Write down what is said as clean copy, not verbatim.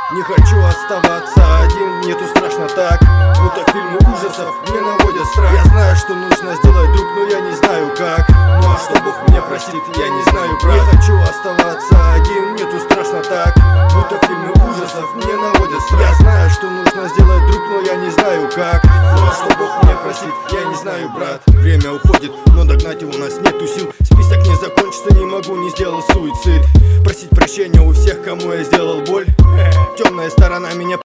Не хочу оставаться один, мне тут страшно так, будто фильмы ужасов мне наводят страх. Я знаю, что нужно сделать, друг, но я не знаю как. Ну а что Бог меня простит, я не знаю, брат. Не хочу оставаться один, мне тут страшно так, будто фильмы ужасов мне наводят страх. Я знаю, что нужно сделать, друг, но я не знаю как. Ну а что Бог меня простит, я не знаю, брат. Время уходит, но догнать его у нас нету сил. Список не закончится, не могу, не сделал суицид. Просить прощения у всех, кому я сделал боль. Темная сторона меня